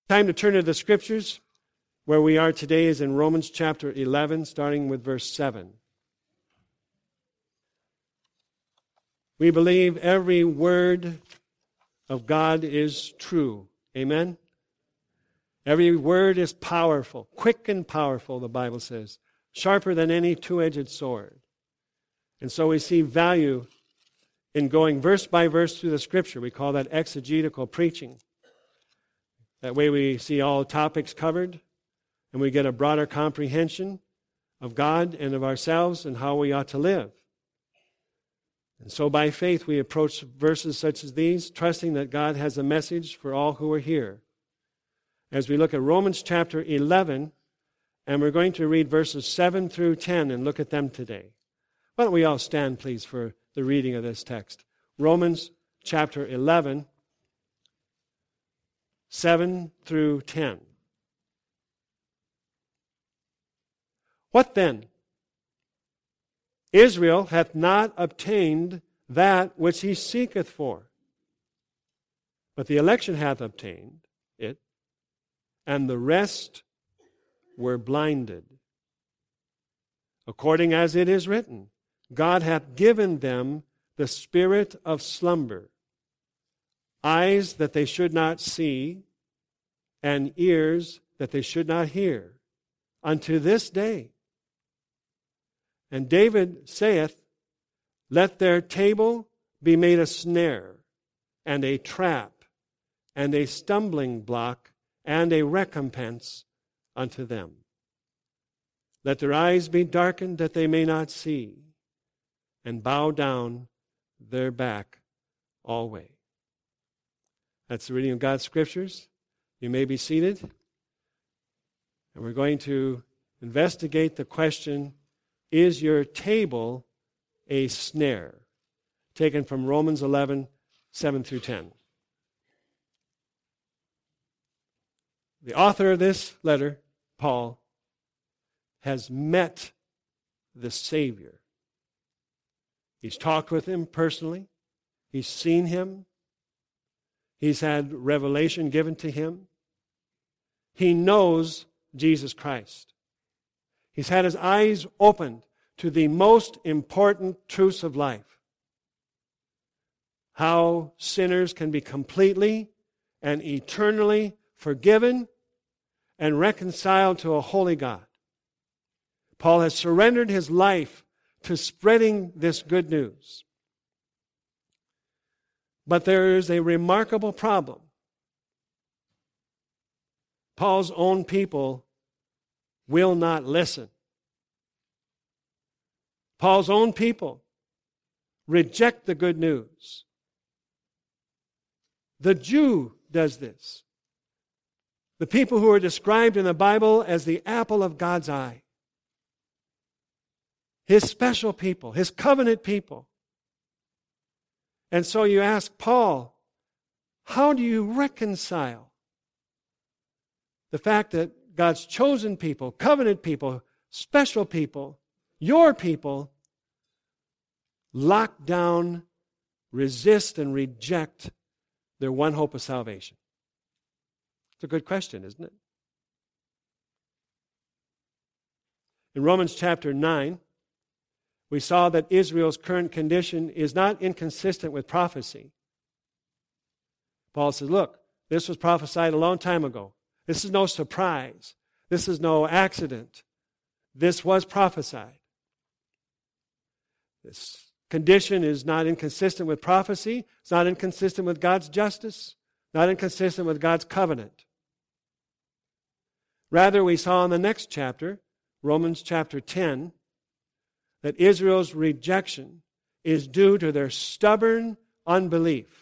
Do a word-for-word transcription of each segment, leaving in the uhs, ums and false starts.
Time to turn to the Scriptures. Where we are today is in Romans chapter eleven, starting with verse seven. We believe every word of God is true. Amen? Every word is powerful, quick and powerful, the Bible says, sharper than any two-edged sword. And so we see value in going verse by verse through the Scripture. We call that exegetical preaching. That way we see all topics covered, and we get a broader comprehension of God and of ourselves and how we ought to live. And so by faith we approach verses such as these, trusting that God has a message for all who are here. As we look at Romans chapter eleven, and we're going to read verses seven through ten and look at them today. Why don't we all stand, please, for the reading of this text. Romans chapter eleven, seven through ten. What then? Israel hath not obtained that which he seeketh for. But the election hath obtained it, and the rest were blinded. According as it is written, God hath given them the spirit of slumber, eyes that they should not see, and ears that they should not hear, unto this day. And David saith, let their table be made a snare, and a trap, and a stumbling block, and a recompense unto them. Let their eyes be darkened that they may not see, and bow down their back alway. That's the reading of God's Scriptures. You may be seated. And we're going to investigate the question, is your table a snare? Taken from Romans eleven, seven through ten. The author of this letter, Paul, has met the Savior. He's talked with him personally. He's seen him. He's had revelation given to him. He knows Jesus Christ. He's had his eyes opened to the most important truths of life. How sinners can be completely and eternally forgiven and reconciled to a holy God. Paul has surrendered his life to spreading this good news. But there is a remarkable problem. Paul's own people will not listen. Paul's own people reject the good news. The Jew does this. The people who are described in the Bible as the apple of God's eye. His special people, his covenant people. And so you ask Paul, how do you reconcile the fact that God's chosen people, covenant people, special people, your people, lock down, resist, and reject their one hope of salvation? It's a good question, isn't it? In Romans chapter nine, we saw that Israel's current condition is not inconsistent with prophecy. Paul says, look, this was prophesied a long time ago. This is no surprise. This is no accident. This was prophesied. This condition is not inconsistent with prophecy. It's not inconsistent with God's justice. Not inconsistent with God's covenant. Rather, we saw in the next chapter, Romans chapter ten, that Israel's rejection is due to their stubborn unbelief.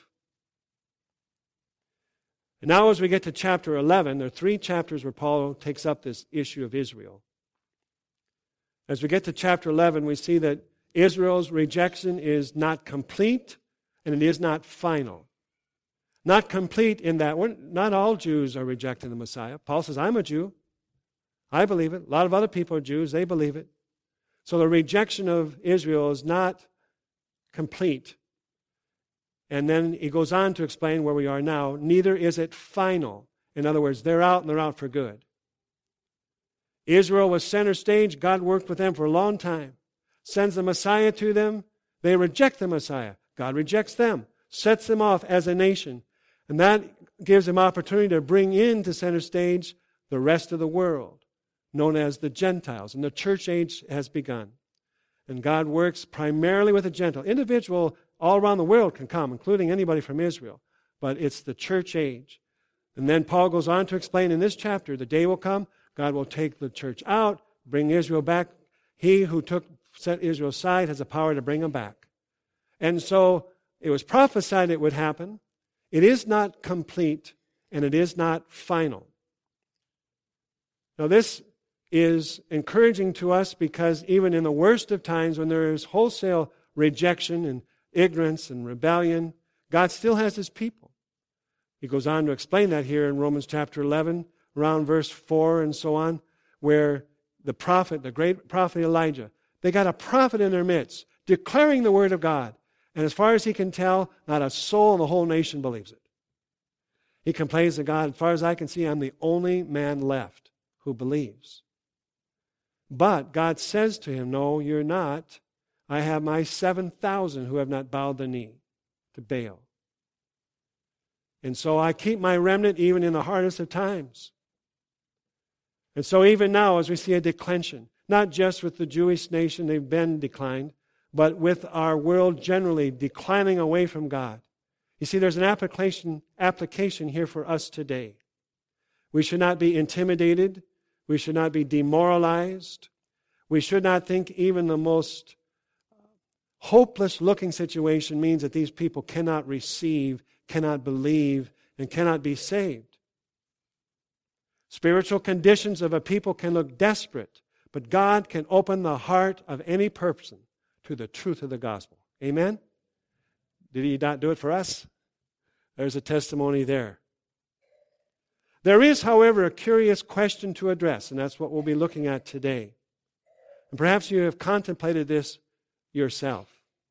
And now as we get to chapter eleven, there are three chapters where Paul takes up this issue of Israel. As we get to chapter eleven, we see that Israel's rejection is not complete and it is not final. Not complete in that we're, not all Jews are rejecting the Messiah. Paul says, I'm a Jew. I believe it. A lot of other people are Jews. They believe it. So the rejection of Israel is not complete. And then he goes on to explain where we are now. Neither is it final. In other words, they're out and they're out for good. Israel was center stage. God worked with them for a long time. Sends the Messiah to them. They reject the Messiah. God rejects them. Sets them off as a nation. And that gives them opportunity to bring into center stage the rest of the world, known as the Gentiles. And the church age has begun. And God works primarily with the Gentile. Individual all around the world can come, including anybody from Israel. But it's the church age. And then Paul goes on to explain in this chapter, the day will come, God will take the church out, bring Israel back. He who took set Israel aside has the power to bring them back. And so it was prophesied it would happen. It is not complete, and it is not final. Now this is encouraging to us because even in the worst of times when there is wholesale rejection and ignorance and rebellion, God still has His people. He goes on to explain that here in Romans chapter eleven, around verse four and so on, where the prophet, the great prophet Elijah, they got a prophet in their midst, declaring the word of God. And as far as he can tell, not a soul in the whole nation believes it. He complains to God, as far as I can see, I'm the only man left who believes. But God says to him, no, you're not. I have my seven thousand who have not bowed the knee to Baal. And so I keep my remnant even in the hardest of times. And so even now, as we see a declension, not just with the Jewish nation, they've been declined, but with our world generally declining away from God. You see, there's an application, application here for us today. We should not be intimidated. We should not be demoralized. We should not think even the most hopeless-looking situation means that these people cannot receive, cannot believe, and cannot be saved. Spiritual conditions of a people can look desperate, but God can open the heart of any person to the truth of the gospel. Amen? Did He not do it for us? There's a testimony there. There is, however, a curious question to address, and that's what we'll be looking at today. And perhaps you have contemplated this yourself.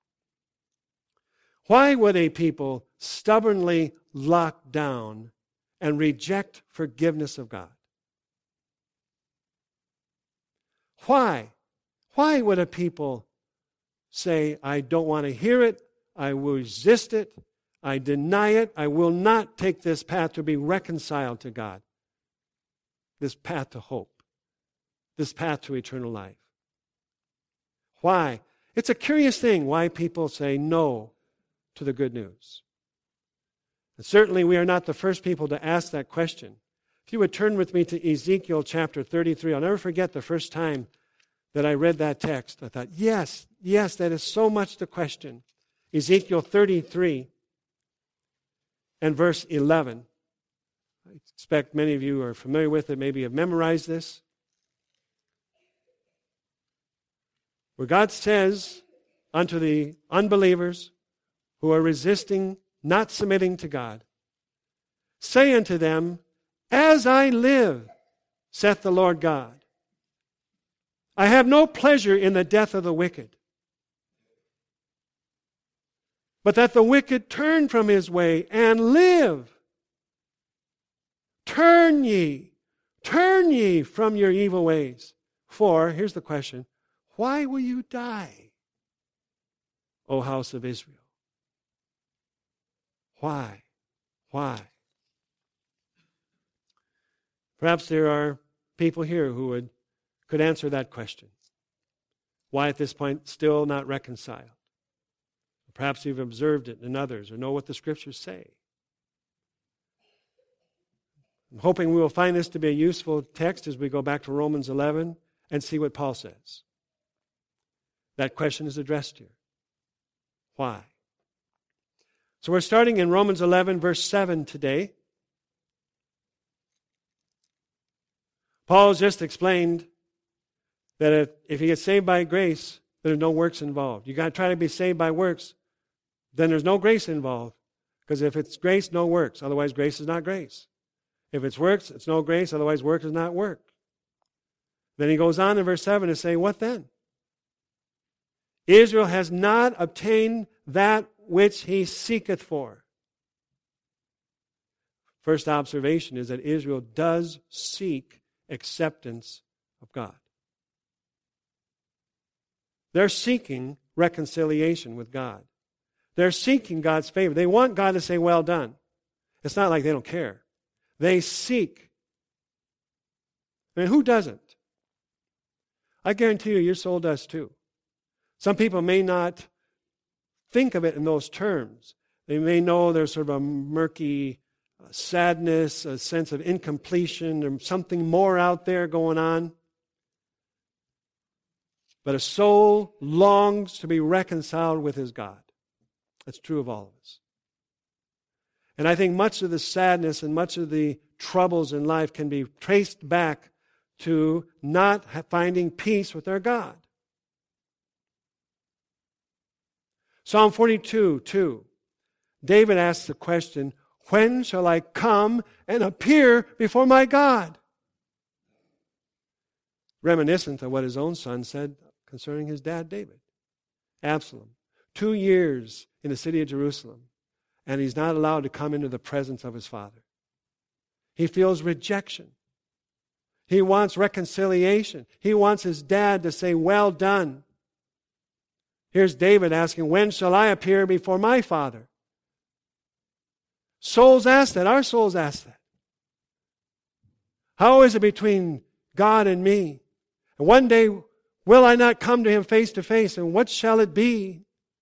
Why would a people stubbornly lock down and reject forgiveness of God? Why? Why would a people say, I don't want to hear it, I will resist it, I deny it, I will not take this path to be reconciled to God, this path to hope, this path to eternal life? Why? It's a curious thing why people say no to the good news. And certainly we are not the first people to ask that question. If you would turn with me to Ezekiel chapter thirty-three, I'll never forget the first time that I read that text. I thought, yes, yes, that is so much the question. Ezekiel thirty-three and verse eleven. I expect many of you are familiar with it, maybe have memorized this. Where God says unto the unbelievers who are resisting, not submitting to God, say unto them, as I live, saith the Lord God, I have no pleasure in the death of the wicked, but that the wicked turn from his way and live. Turn ye, turn ye from your evil ways. For, here's the question, why will you die, O house of Israel? Why? Why? Perhaps there are people here who would could answer that question. Why at this point still not reconciled? Perhaps you've observed it in others or know what the Scriptures say. I'm hoping we will find this to be a useful text as we go back to Romans eleven and see what Paul says. That question is addressed here. Why? So we're starting in Romans eleven, verse seven today. Paul has just explained that if, if you get saved by grace, there's no works involved. You got to try to be saved by works, then there's no grace involved. Because if it's grace, no works. Otherwise, grace is not grace. If it's works, it's no grace. Otherwise, work is not work. Then he goes on in verse seven to say, what then? Israel has not obtained that which he seeketh for. First observation is that Israel does seek acceptance of God. They're seeking reconciliation with God. They're seeking God's favor. They want God to say, well done. It's not like they don't care. They seek. I mean, who doesn't? I guarantee you, your soul does too. Some people may not think of it in those terms. They may know there's sort of a murky sadness, a sense of incompletion, or something more out there going on. But a soul longs to be reconciled with his God. That's true of all of us. And I think much of the sadness and much of the troubles in life can be traced back to not finding peace with our God. Psalm forty-two, two. David asks the question, when shall I come and appear before my God? Reminiscent of what his own son said concerning his dad, David. Absalom. Two years in the city of Jerusalem, and he's not allowed to come into the presence of his father. He feels rejection. He wants reconciliation. He wants his dad to say, well done. Here's David asking, when shall I appear before my father? Souls ask that. Our souls ask that. How is it between God and me? And one day, will I not come to him face to face? And what shall it be?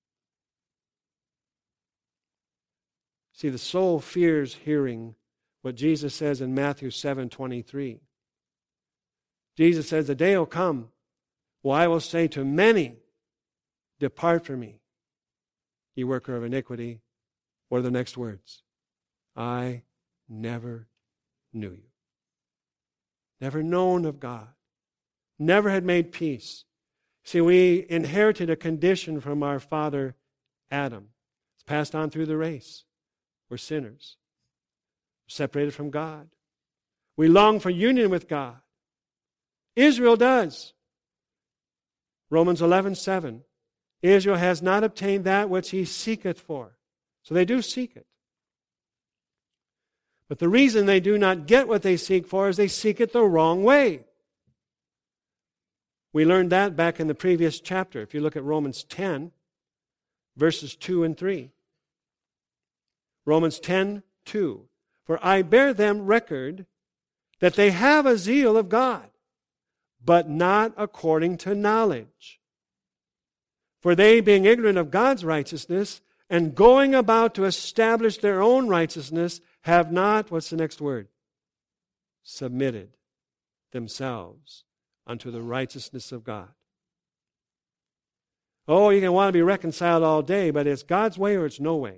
See, the soul fears hearing what Jesus says in Matthew seven twenty-three. Jesus says, the day will come, well, I will say to many, depart from me, ye worker of iniquity. What are the next words? I never knew you. Never known of God. Never had made peace. See, we inherited a condition from our father Adam. It's passed on through the race. We're sinners. We're separated from God. We long for union with God. Israel does. Romans eleven seven. Israel has not obtained that which he seeketh for. So they do seek it. But the reason they do not get what they seek for is they seek it the wrong way. We learned that back in the previous chapter. If you look at Romans ten, verses two and three. Romans ten, two. For I bear them record that they have a zeal of God, but not according to knowledge. For they, being ignorant of God's righteousness, and going about to establish their own righteousness, have not, what's the next word? Submitted themselves unto the righteousness of God. Oh, you can want to be reconciled all day, but it's God's way or it's no way.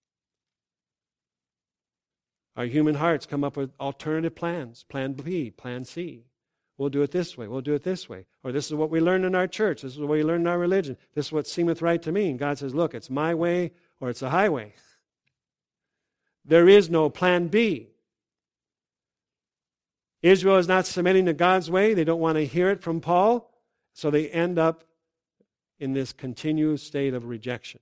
Our human hearts come up with alternative plans. Plan B, plan C. We'll do it this way. We'll do it this way. Or this is what we learn in our church. This is what we learn in our religion. This is what seemeth right to me. And God says, look, it's my way or it's a highway. There is no plan B. Israel is not submitting to God's way. They don't want to hear it from Paul. So they end up in this continuous state of rejection.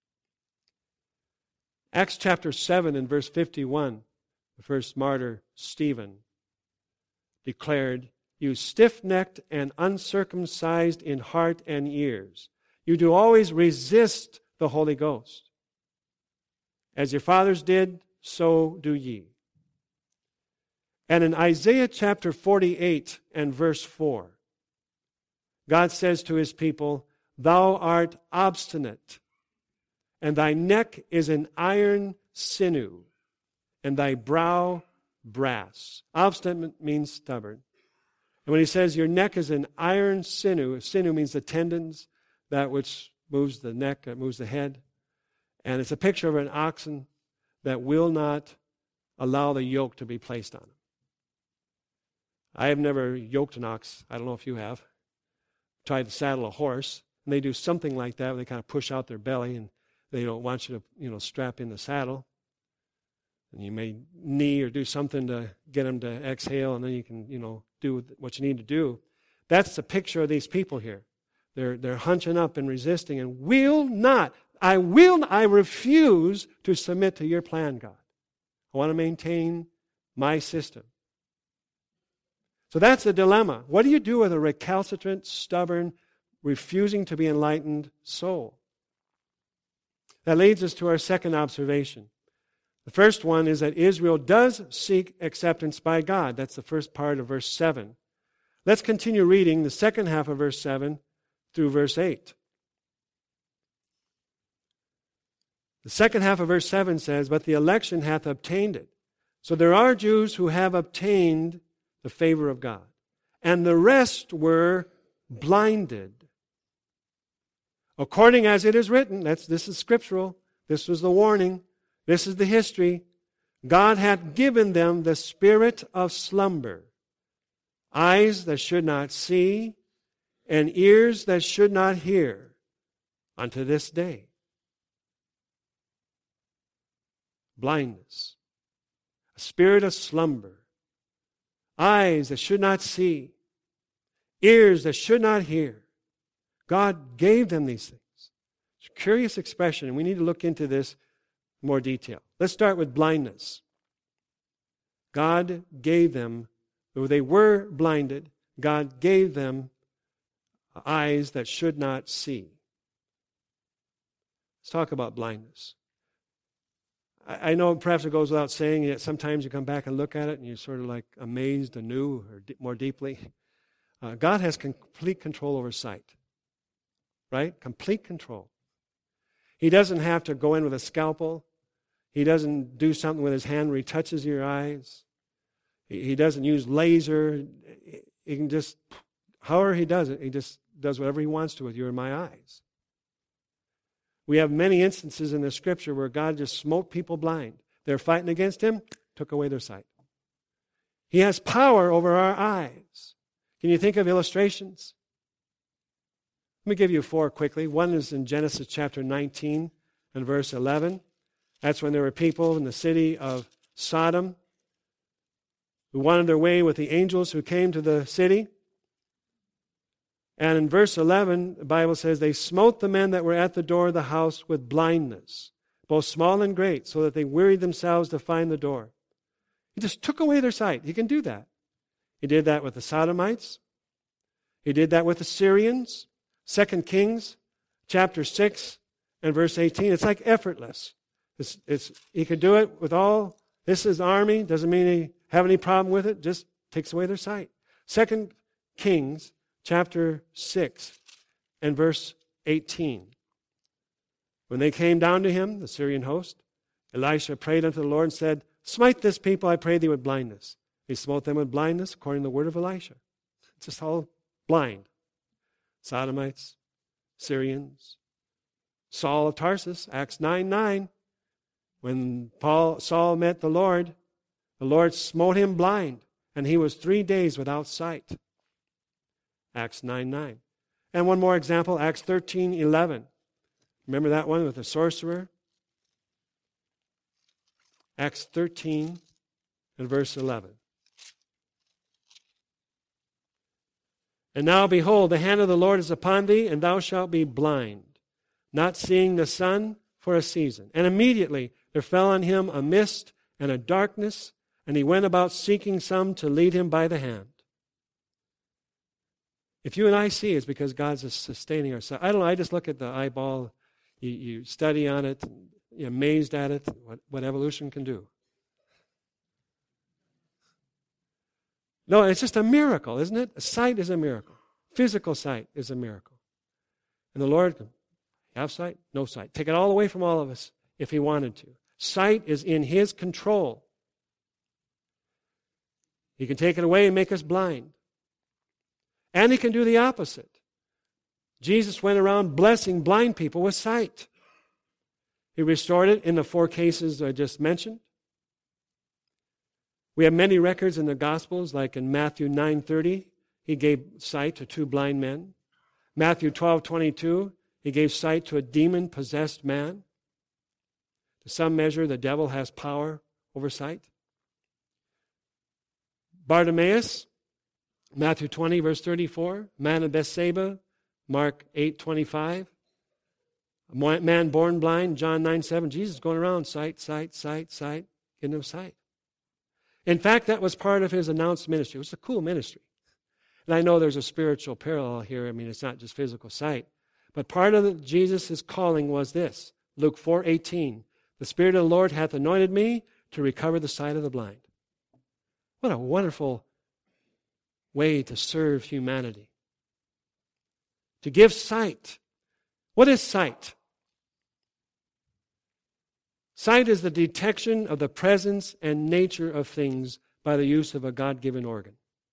Acts chapter seven and verse fifty-one, the first martyr, Stephen, declared, you stiff-necked and uncircumcised in heart and ears, you do always resist the Holy Ghost. As your fathers did, so do ye. And in Isaiah chapter forty-eight and verse four, God says to his people, thou art obstinate, and thy neck is an iron sinew, and thy brow brass. Obstinate means stubborn. And when he says your neck is an iron sinew, sinew means the tendons, that which moves the neck, that moves the head. And it's a picture of an oxen that will not allow the yoke to be placed on him. I have never yoked an ox. I don't know if you have. Tried to saddle a horse, and they do something like that. Where they kind of push out their belly, and they don't want you to, you know, strap in the saddle. And you may knee or do something to get them to exhale, and then you can, you know, do what you need to do. That's the picture of these people here. They're they're hunching up and resisting, and will not. I will. I refuse to submit to your plan, God. I want to maintain my system. So that's the dilemma. What do you do with a recalcitrant, stubborn, refusing to be enlightened soul? That leads us to our second observation. The first one is that Israel does seek acceptance by God. That's the first part of verse seven. Let's continue reading the second half of verse seven through verse eight. The second half of verse seven says, "But the election hath obtained it." So there are Jews who have obtained the favor of God. And the rest were blinded. According as it is written, that's, this is scriptural, this was the warning, this is the history, God hath given them the spirit of slumber, eyes that should not see, and ears that should not hear, unto this day. Blindness, a spirit of slumber, eyes that should not see, ears that should not hear. God gave them these things. It's a curious expression, and we need to look into this in more detail. Let's start with blindness. God gave them, though they were blinded, God gave them eyes that should not see. Let's talk about blindness. I know perhaps it goes without saying that sometimes you come back and look at it and you're sort of like amazed anew or more deeply. Uh, God has complete control over sight. Right? Complete control. He doesn't have to go in with a scalpel. He doesn't do something with his hand where he touches your eyes. He, he doesn't use laser. He can just, however he does it, he just does whatever he wants to with you and my eyes. We have many instances in the Scripture where God just smote people blind. They're fighting against him, took away their sight. He has power over our eyes. Can you think of illustrations? Let me give you four quickly. One is in Genesis chapter nineteen and verse eleven. That's when there were people in the city of Sodom who wanted their way with the angels who came to the city. And in verse eleven, the Bible says, "They smote the men that were at the door of the house with blindness, both small and great, so that they wearied themselves to find the door." He just took away their sight. He can do that. He did that with the Sodomites. He did that with the Syrians. Second Kings chapter six and verse eighteen. It's like effortless. It's, it's, he could do it with all, this is army, doesn't mean he have any problem with it, just takes away their sight. Second Kings chapter six and verse eighteen. When they came down to him, the Syrian host, Elisha prayed unto the Lord and said, "Smite this people, I pray thee, with blindness." He smote them with blindness according to the word of Elisha. It's just all blind. Sodomites, Syrians, Saul of Tarsus, Acts nine nine. When Paul, Saul met the Lord, the Lord smote him blind, and he was three days without sight. Acts nine nine. And one more example, Acts thirteen eleven. Remember that one with the sorcerer? Acts thirteen and verse eleven. "And now, behold, the hand of the Lord is upon thee, and thou shalt be blind, not seeing the sun for a season. And immediately there fell on him a mist and a darkness, and he went about seeking some to lead him by the hand." If you and I see, it's because God's just sustaining our sight. I don't know, I just look at the eyeball, you, you study on it, you're amazed at it, what, what evolution can do. No, it's just a miracle, isn't it? Sight is a miracle. Physical sight is a miracle. And the Lord can have sight, no sight. Take it all away from all of us if he wanted to. Sight is in his control. He can take it away and make us blind. And he can do the opposite. Jesus went around blessing blind people with sight. He restored it in the four cases I just mentioned. We have many records in the Gospels, like in Matthew nine thirty, he gave sight to two blind men. Matthew twelve twenty-two, he gave sight to a demon-possessed man. To some measure, the devil has power over sight. Bartimaeus, Matthew twenty, verse thirty-four. Man of Bethsaida, Mark eight twenty-five. A man born blind, John nine seven. Jesus is going around, sight, sight, sight, sight. get no sight. In fact, that was part of his announced ministry. It was a cool ministry. And I know there's a spiritual parallel here. I mean, it's not just physical sight. But part of the, Jesus' calling was this. Luke four eighteen. The Spirit of the Lord hath anointed me to recover the sight of the blind. What a wonderful way to serve humanity. To give sight. What is sight? Sight is the detection of the presence and nature of things by the use of a God-given organ.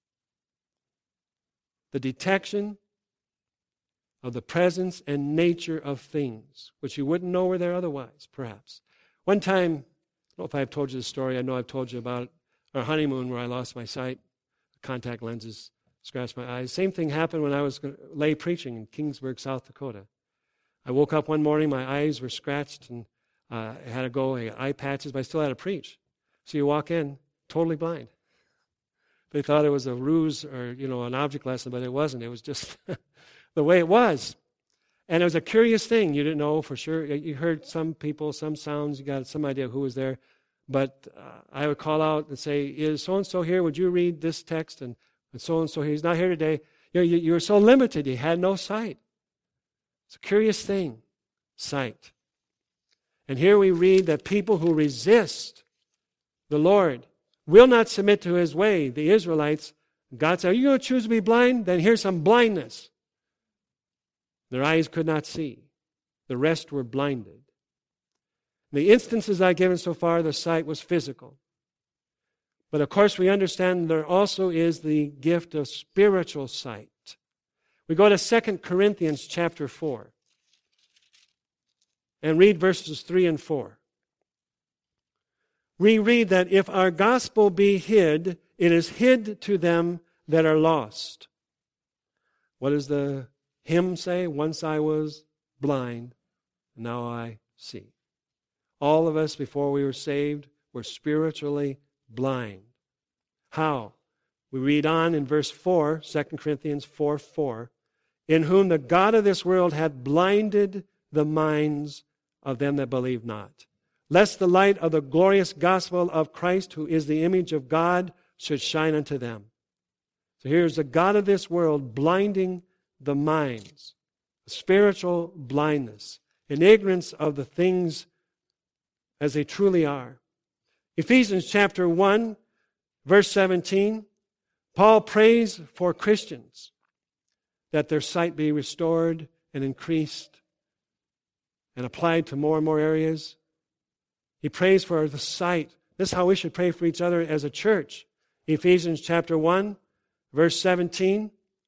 The detection of the presence and nature of things, which you wouldn't know were there otherwise, perhaps. One time, I don't know if I've told you the story, I know I've told you about our honeymoon where I lost my sight, contact lenses scratched my eyes. Same thing happened when I was lay preaching in Kingsburg, South Dakota. I woke up one morning, my eyes were scratched, and uh, I had to go, I had eye patches, but I still had to preach. So you walk in, totally blind. They thought it was a ruse or, you know, an object lesson, but it wasn't. It was just the way it was. And it was a curious thing. You didn't know for sure. You heard some people, some sounds. You got some idea who was there. But uh, I would call out and say, is so-and-so here? Would you read this text? And, and so-and-so here. He's not here today. You know, you, you were so limited. You had no sight. It's a curious thing, sight. And here we read that people who resist the Lord will not submit to his way. The Israelites, God said, are you going to choose to be blind? Then here's some blindness. Their eyes could not see. The rest were blinded. The instances I've given so far, the sight was physical. But of course we understand there also is the gift of spiritual sight. We go to Second Corinthians chapter four and read verses three and four. We read that if our gospel be hid, it is hid to them that are lost. What does the hymn say? Once I was blind, now I see. All of us, before we were saved, were spiritually blind. How? We read on in verse four, Second Corinthians four four, in whom the God of this world hath blinded the minds of them that believe not, lest the light of the glorious gospel of Christ, who is the image of God, should shine unto them. So here's the God of this world blinding the minds, spiritual blindness, in ignorance of the things as they truly are. Ephesians chapter one, verse seventeen, Paul prays for Christians that their sight be restored and increased and applied to more and more areas. He prays for the sight. This is how we should pray for each other as a church. Ephesians chapter one, verse seventeen.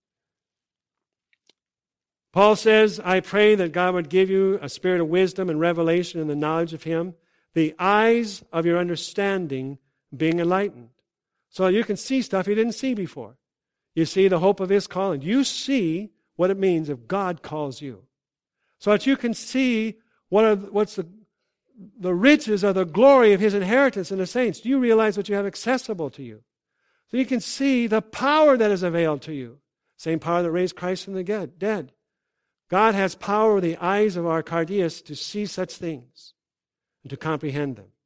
Paul says, I pray that God would give you a spirit of wisdom and revelation in the knowledge of Him, the eyes of your understanding being enlightened. So you can see stuff you didn't see before. You see the hope of His calling. You see what it means if God calls you. So that you can see what are, what's the, the riches of the glory of His inheritance in the saints. Do you realize what you have accessible to you? So you can see the power that is availed to you. Same power that raised Christ from the dead. God has power with the eyes of our cardias to see such things and to comprehend them.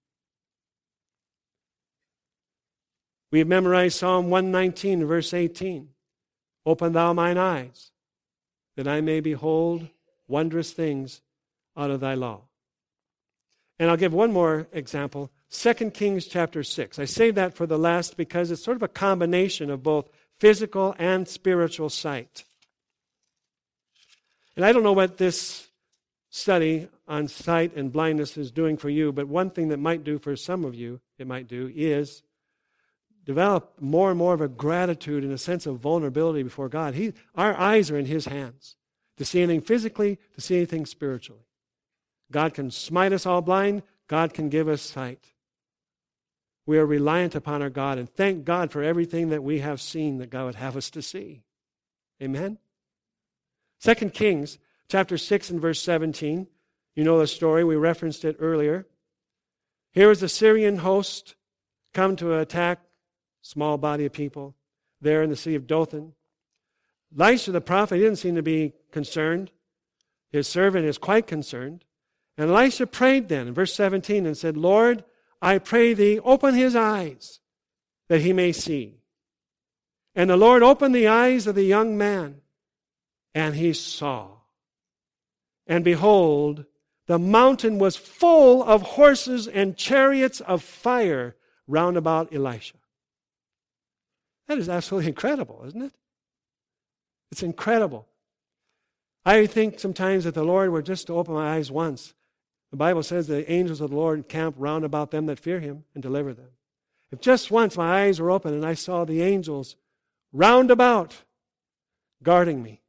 We have memorized Psalm one nineteen, verse eighteen. Open thou mine eyes, that I may behold wondrous things out of thy law. And I'll give one more example. Second Kings chapter six. I say that for the last because it's sort of a combination of both physical and spiritual sight. And I don't know what this study on sight and blindness is doing for you, but one thing that might do for some of you, it might do, is develop more and more of a gratitude and a sense of vulnerability before God. He, our eyes are in His hands to see anything physically, to see anything spiritually. God can smite us all blind. God can give us sight. We are reliant upon our God, and thank God for everything that we have seen that God would have us to see. Amen? Second Kings chapter six and verse seventeen. You know the story. We referenced it earlier. Here is the Syrian host come to attack a small body of people there in the city of Dothan. Elisha the prophet, he didn't seem to be concerned. His servant is quite concerned. And Elisha prayed then in verse seventeen and said, Lord, I pray thee, open his eyes, that he may see. And the Lord opened the eyes of the young man, and he saw. And behold, the mountain was full of horses and chariots of fire round about Elisha. That is absolutely incredible, isn't it? It's incredible. I think sometimes that the Lord were just to open my eyes once. The Bible says the angels of the Lord encamp round about them that fear him and deliver them. If just once my eyes were open and I saw the angels round about guarding me,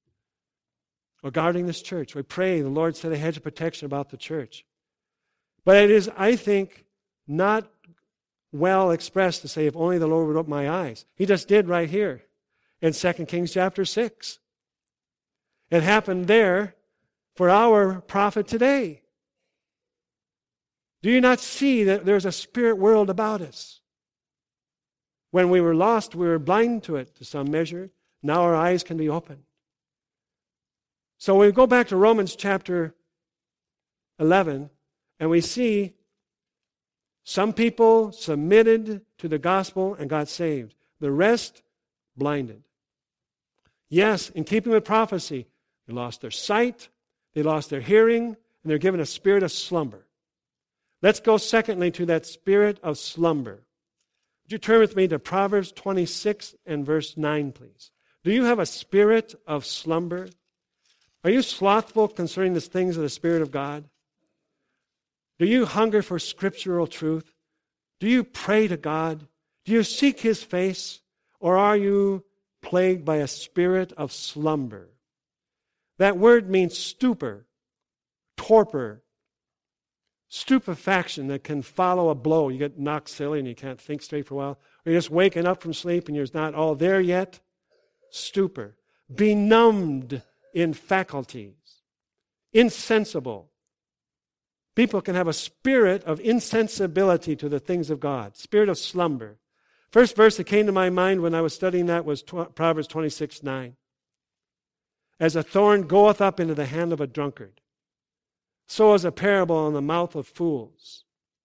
or guarding this church. We pray the Lord set a hedge of protection about the church. But it is, I think, not well expressed to say, if only the Lord would open my eyes. He just did right here in Second Kings chapter six. It happened there for our prophet today. Do you not see that there's a spirit world about us? When we were lost, we were blind to it to some measure. Now our eyes can be opened. So we go back to Romans chapter eleven, and we see some people submitted to the gospel and got saved. The rest, blinded. Yes, in keeping with prophecy, they lost their sight, they lost their hearing, and they're given a spirit of slumber. Let's go secondly to that spirit of slumber. Would you turn with me to Proverbs twenty-six and verse nine, please? Do you have a spirit of slumber? Are you slothful concerning the things of the Spirit of God? Do you hunger for scriptural truth? Do you pray to God? Do you seek his face? Or are you plagued by a spirit of slumber? That word means stupor, torpor, stupefaction that can follow a blow. You get knocked silly and you can't think straight for a while. Or you're just waking up from sleep and you're not all there yet. Stupor. Benumbed in faculties. Insensible. People can have a spirit of insensibility to the things of God. Spirit of slumber. First verse that came to my mind when I was studying that was Proverbs twenty-six nine. As a thorn goeth up into the hand of a drunkard, so is a parable in the mouth of fools.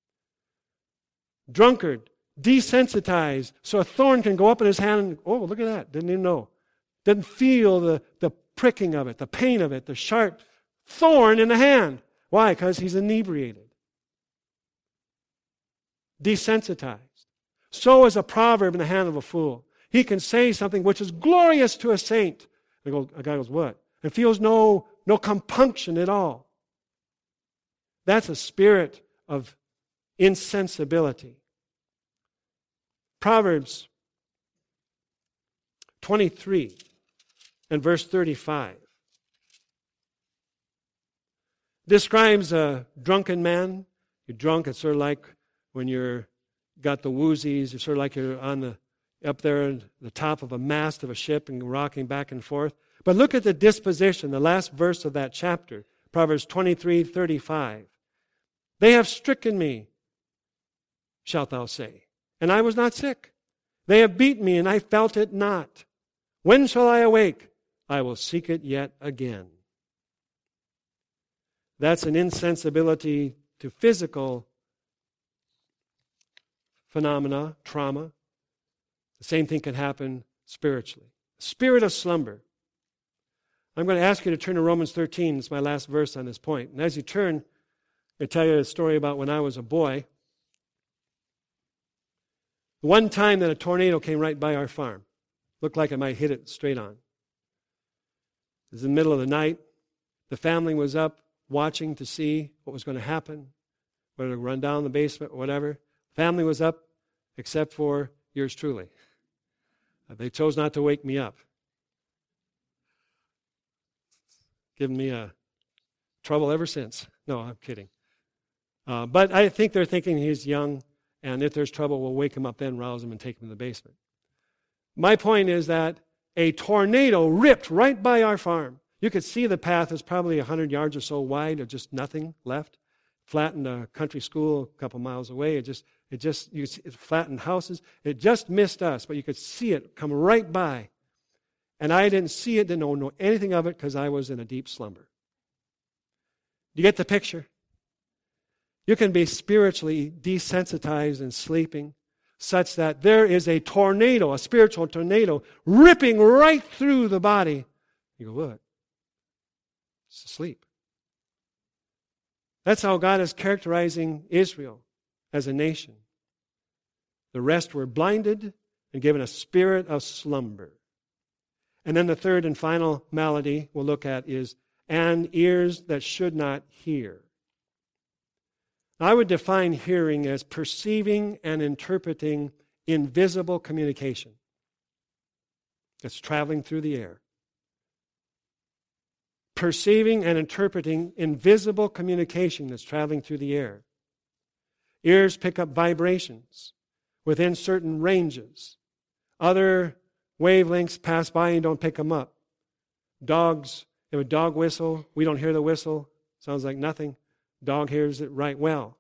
Drunkard, desensitized, so a thorn can go up in his hand and, oh, look at that, didn't even know. Didn't feel the, the pricking of it, the pain of it, the sharp thorn in the hand. Why? Because he's inebriated. Desensitized. So is a proverb in the hand of a fool. He can say something which is glorious to a saint. And go, a guy goes, what? And feels no, no compunction at all. That's a spirit of insensibility. Proverbs twenty-three and verse thirty-five describes a drunken man. You're drunk, it's sort of like when you're got the woozies, it's sort of like you're on the up there at the top of a mast of a ship and rocking back and forth. But look at the disposition, the last verse of that chapter, Proverbs twenty-three thirty-five. They have stricken me, shalt thou say, and I was not sick. They have beaten me, and I felt it not. When shall I awake? I will seek it yet again. That's an insensibility to physical phenomena, trauma. The same thing can happen spiritually. Spirit of slumber. I'm going to ask you to turn to Romans thirteen. It's my last verse on this point. And as you turn, I tell you a story about when I was a boy. One time that a tornado came right by our farm. Looked like it might hit it straight on. It was in the middle of the night. The family was up watching to see what was going to happen, whether to run down the basement or whatever. Family was up, except for yours truly. They chose not to wake me up. Given me a trouble ever since. No, I'm kidding. Uh, but I think they're thinking he's young, and if there's trouble, we'll wake him up then, rouse him, and take him to the basement. My point is that a tornado ripped right by our farm. You could see the path is probably one hundred yards or so wide, or just nothing left. Flattened a country school a couple miles away. It just, it just, you see, it flattened houses. It just missed us, but you could see it come right by. And I didn't see it, didn't know, know anything of it because I was in a deep slumber. Do you get the picture? You can be spiritually desensitized and sleeping, such that there is a tornado, a spiritual tornado, ripping right through the body. You go, what? It's asleep. That's how God is characterizing Israel as a nation. The rest were blinded and given a spirit of slumber. And then the third and final malady we'll look at is, and ears that should not hear. I would define hearing as perceiving and interpreting invisible communication that's traveling through the air. Perceiving and interpreting invisible communication that's traveling through the air. Ears pick up vibrations within certain ranges. Other wavelengths pass by and don't pick them up. Dogs, if a dog whistle, we don't hear the whistle. Sounds like nothing. Dog hears it right well.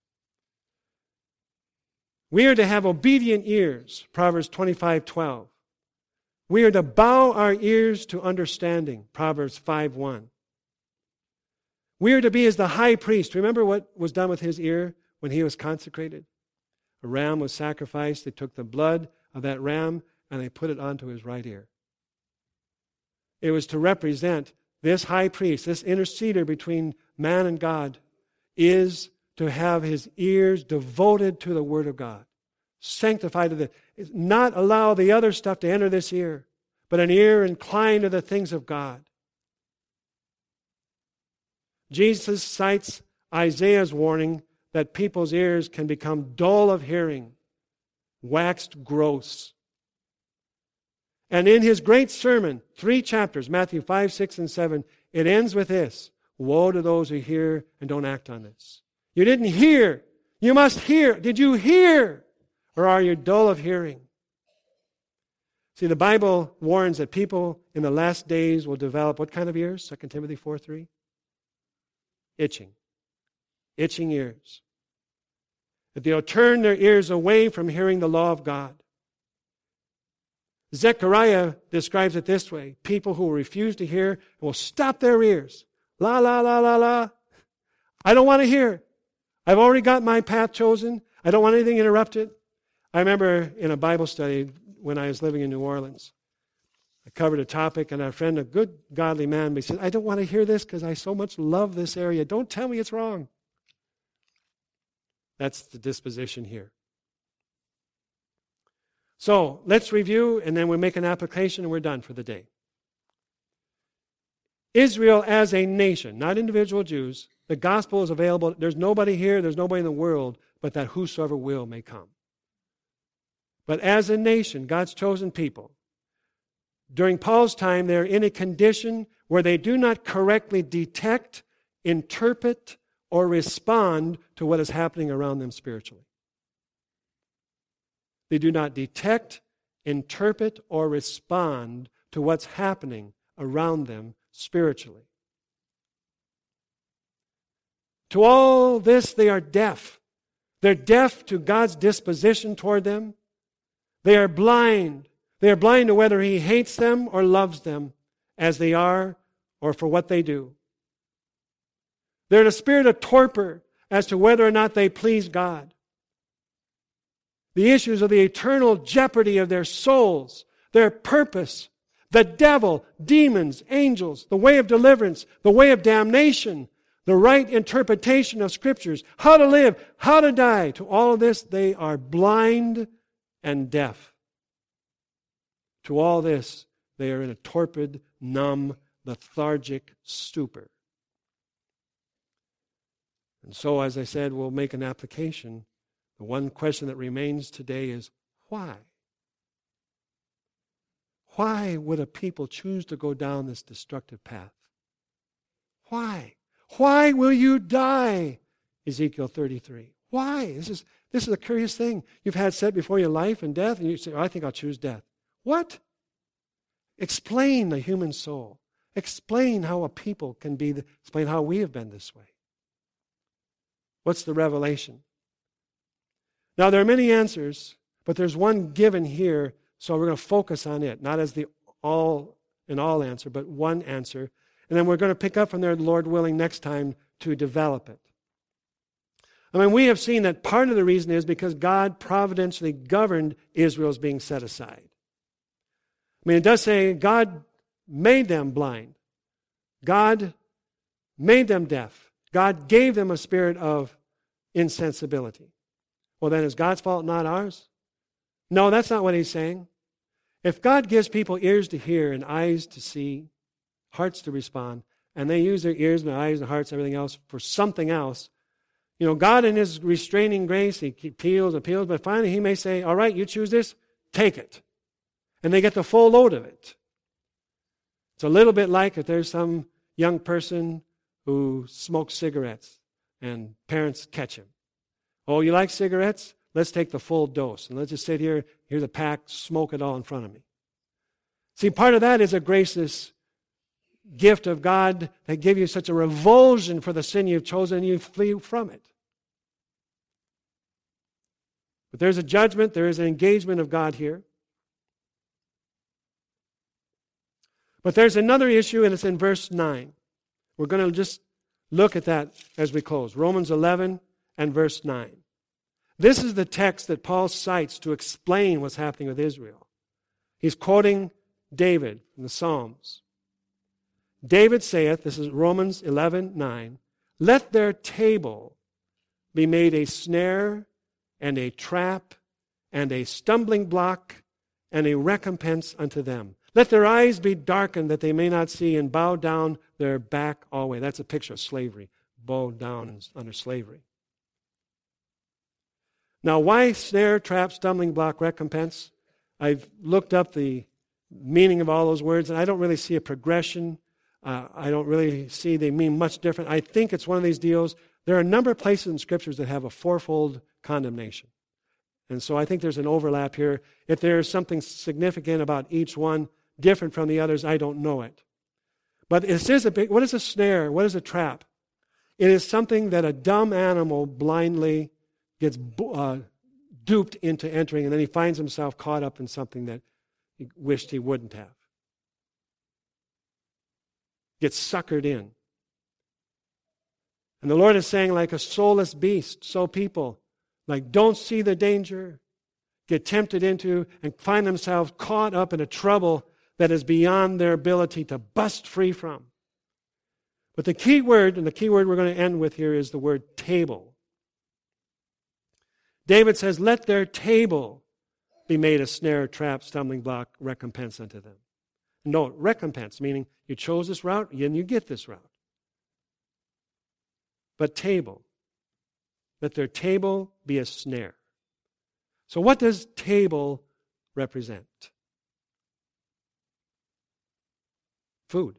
We are to have obedient ears, Proverbs twenty-five twelve. We are to bow our ears to understanding, Proverbs five one. We are to be as the high priest. Remember what was done with his ear when he was consecrated? A ram was sacrificed. They took the blood of that ram and they put it onto his right ear. It was to represent this high priest, this interceder between man and God, is to have his ears devoted to the Word of God, sanctified to the, not allow the other stuff to enter this ear, but an ear inclined to the things of God. Jesus cites Isaiah's warning that people's ears can become dull of hearing, waxed gross. And in his great sermon, three chapters, Matthew five, six, and seven, it ends with this: woe to those who hear and don't act on this. You didn't hear. You must hear. Did you hear? Or are you dull of hearing? See, the Bible warns that people in the last days will develop what kind of ears? Second Timothy four three? Itching. Itching ears. That they'll turn their ears away from hearing the law of God. Zechariah describes it this way: people who refuse to hear will stop their ears. La, la, la, la, la. I don't want to hear. I've already got my path chosen. I don't want anything interrupted. I remember in a Bible study when I was living in New Orleans, I covered a topic, and our friend, a good godly man, he said, I don't want to hear this because I so much love this area. Don't tell me it's wrong. That's the disposition here. So let's review, and then we'll make an application, and we're done for the day. Israel as a nation, not individual Jews. The gospel is available. There's nobody here, there's nobody in the world, but that whosoever will may come. But as a nation, God's chosen people, during Paul's time, they're in a condition where they do not correctly detect, interpret, or respond to what is happening around them spiritually. They do not detect, interpret, or respond to what's happening around them spiritually. To all this, they are deaf. They're deaf to God's disposition toward them. They are blind. They are blind to whether He hates them or loves them as they are or for what they do. They're in a spirit of torpor as to whether or not they please God. The issues of the eternal jeopardy of their souls, their purpose, the devil, demons, angels, the way of deliverance, the way of damnation, the right interpretation of Scriptures, how to live, how to die. To all of this, they are blind and deaf. To all this, they are in a torpid, numb, lethargic stupor. And so, as I said, we'll make an application. The one question that remains today is, why? Why would a people choose to go down this destructive path? Why? Why will you die? Ezekiel thirty-three. Why? This is, this is a curious thing. You've had set before you life and death, and you say, oh, I think I'll choose death. What? Explain the human soul. Explain how a people can be, the, explain how we have been this way. What's the revelation? Now, there are many answers, but there's one given here, so we're going to focus on it, not as the all in all answer, but one answer. And then we're going to pick up from there, Lord willing, next time to develop it. I mean, we have seen that part of the reason is because God providentially governed Israel's being set aside. I mean, it does say God made them blind. God made them deaf. God gave them a spirit of insensibility. Well, then is God's fault, not ours? No, that's not what he's saying. If God gives people ears to hear and eyes to see, hearts to respond, and they use their ears and their eyes and hearts and everything else for something else, you know, God in his restraining grace, he appeals, appeals, but finally he may say, all right, you choose this, take it. And they get the full load of it. It's a little bit like if there's some young person who smokes cigarettes and parents catch him. Oh, you like cigarettes? Let's take the full dose. And let's just sit here, here's a pack, smoke it all in front of me. See, part of that is a gracious gift of God that give you such a revulsion for the sin you've chosen and you flee from it. But there's a judgment, there is an engagement of God here. But there's another issue, and it's in verse nine. We're going to just look at that as we close. Romans eleven and verse nine. This is the text that Paul cites to explain what's happening with Israel. He's quoting David from the Psalms. David saith, this is Romans eleven nine, let their table be made a snare and a trap and a stumbling block and a recompense unto them. Let their eyes be darkened that they may not see, and bow down their back always. That's a picture of slavery. Bow down under slavery. Now, why snare, trap, stumbling block, recompense? I've looked up the meaning of all those words, and I don't really see a progression. Uh, I don't really see they mean much different. I think it's one of these deals. There are a number of places in Scriptures that have a fourfold condemnation. And so I think there's an overlap here. If there's something significant about each one, different from the others, I don't know it. But it is a big, what is a snare? What is a trap? It is something that a dumb animal blindly gets uh, duped into entering, and then he finds himself caught up in something that he wished he wouldn't have. Gets suckered in. And the Lord is saying, like a soulless beast, so people, like, don't see the danger, get tempted into, and find themselves caught up in a trouble that is beyond their ability to bust free from. But the key word, and the key word we're going to end with here, is the word table. David says, let their table be made a snare, trap, stumbling block, recompense unto them. No, recompense, meaning you chose this route, and you get this route. But table. Let their table be a snare. So what does table represent? Food.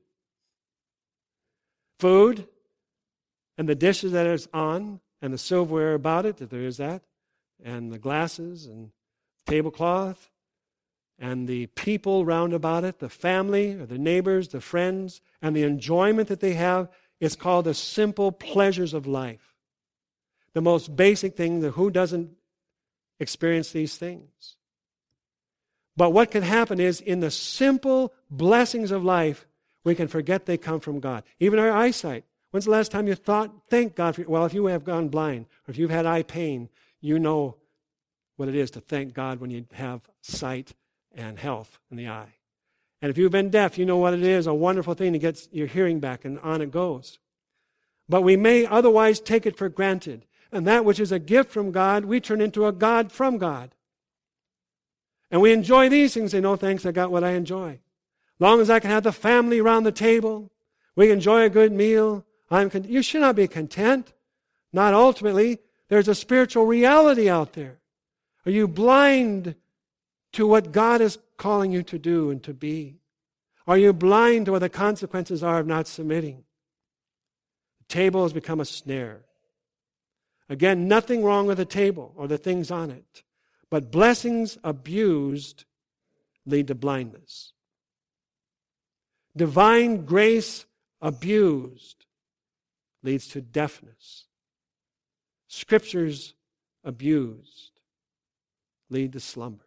Food and the dishes that it's on and the silverware about it, if there is that, and the glasses and tablecloth and the people round about it, the family or the neighbors, the friends, and the enjoyment that they have. It's called the simple pleasures of life. The most basic thing, that who doesn't experience these things? But what can happen is in the simple blessings of life, we can forget they come from God. Even our eyesight. When's the last time you thought, thank God for, well, if you have gone blind, or if you've had eye pain, you know what it is to thank God when you have sight and health in the eye. And if you've been deaf, you know what it is, a wonderful thing to get your hearing back, and on it goes. But we may otherwise take it for granted. And that which is a gift from God, we turn into a God from God. And we enjoy these things, say, no thanks, I got what I enjoy. Long as I can have the family around the table, we enjoy a good meal, I'm con- you should not be content. Not ultimately. There's a spiritual reality out there. Are you blind to what God is calling you to do and to be? Are you blind to what the consequences are of not submitting? The table has become a snare. Again, nothing wrong with the table or the things on it. But blessings abused lead to blindness. Divine grace abused leads to deafness. Scriptures abused lead to slumber.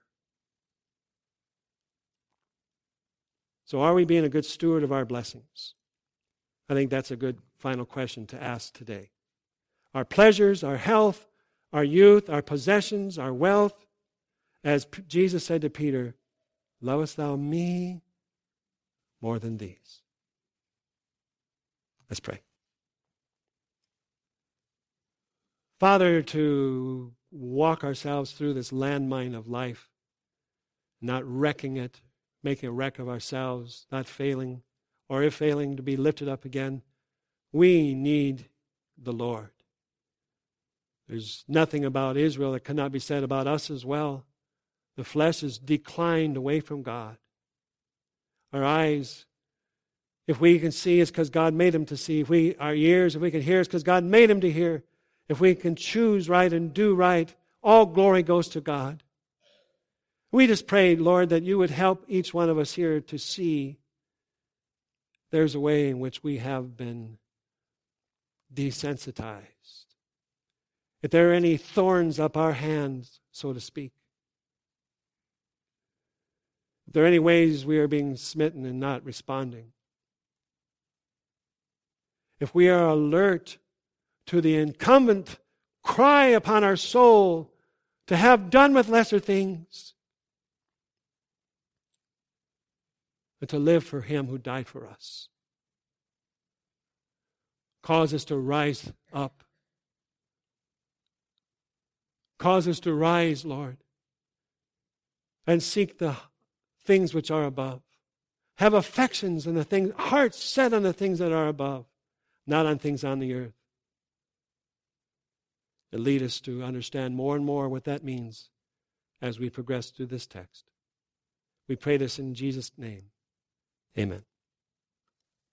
So are we being a good steward of our blessings? I think that's a good final question to ask today. our pleasures, our health, our youth, our possessions, our wealth. As P- Jesus said to Peter, lovest thou me more than these? Let's pray. Father, to walk ourselves through this landmine of life, not wrecking it, making a wreck of ourselves, not failing, or if failing, to be lifted up again, we need the Lord. There's nothing about Israel that cannot be said about us as well. The flesh is declined away from God. Our eyes, if we can see, it's because God made them to see. If we, our ears, if we can hear, it's because God made them to hear. If we can choose right and do right, all glory goes to God. We just prayed, Lord, that you would help each one of us here to see there's a way in which we have been desensitized. If there are any thorns up our hands, so to speak, if there are any ways we are being smitten and not responding, if we are alert to the incumbent cry upon our soul to have done with lesser things, but to live for him who died for us. Cause us to rise up. Cause us to rise, Lord, and seek the things which are above. Have affections and the things, hearts set on the things that are above, not on things on the earth. And lead us to understand more and more what that means as we progress through this text. We pray this in Jesus' name. Amen.